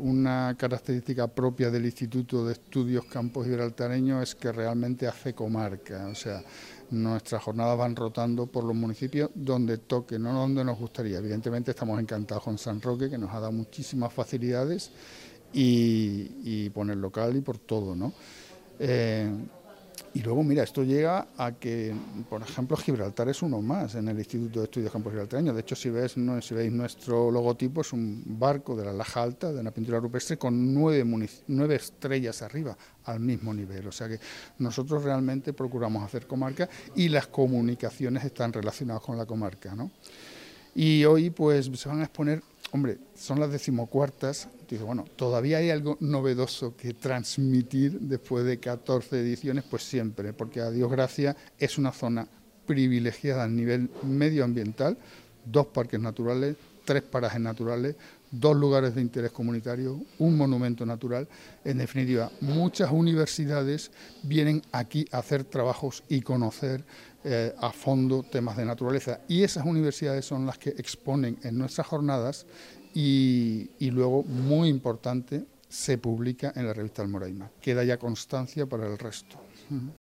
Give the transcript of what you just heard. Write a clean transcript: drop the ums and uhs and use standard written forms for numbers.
una característica propia del Instituto de Estudios Campos Gibraltareños es que realmente hace comarca, o sea, nuestras jornadas van rotando por los municipios donde toque, no donde nos gustaría. Evidentemente estamos encantados con San Roque, que nos ha dado muchísimas facilidades y por el local y por todo, ¿no? Y luego, mira, esto llega a que, por ejemplo, Gibraltar es uno más en el Instituto de Estudios Campos Gibraltareños. De hecho, si veis nuestro logotipo, es un barco de la Laja Alta, de una pintura rupestre, con 9 estrellas arriba, al mismo nivel. O sea que nosotros realmente procuramos hacer comarca y las comunicaciones están relacionadas con la comarca, ¿no? Y hoy, pues, se van a exponer, hombre, son las 14ª, dice, bueno, todavía hay algo novedoso que transmitir después de 14 ediciones, pues siempre, porque a Dios gracias es una zona privilegiada a nivel medioambiental, 2 parques naturales, 3 parajes naturales, 2 lugares de interés comunitario, un monumento natural. En definitiva, muchas universidades vienen aquí a hacer trabajos y conocer a fondo temas de naturaleza, y esas universidades son las que exponen en nuestras jornadas y luego, muy importante, se publica en la revista Almoraima. Queda ya constancia para el resto.